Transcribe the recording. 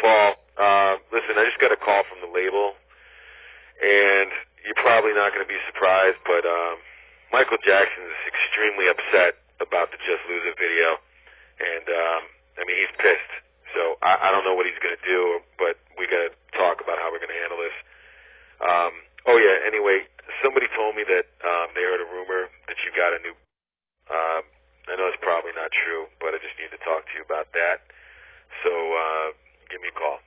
Paul. Listen, I just got a call from the label, and you're probably not going to be surprised, but Michael Jackson is extremely upset about the Just Lose It video, and I mean, he's pissed. So I don't know what he's going to do, but we got to talk about how we're going to handle this. Oh yeah. Anyway, somebody told me that they heard a rumor that you got a new. I know it's probably not true, but I just need to talk to you about that. So give me a call.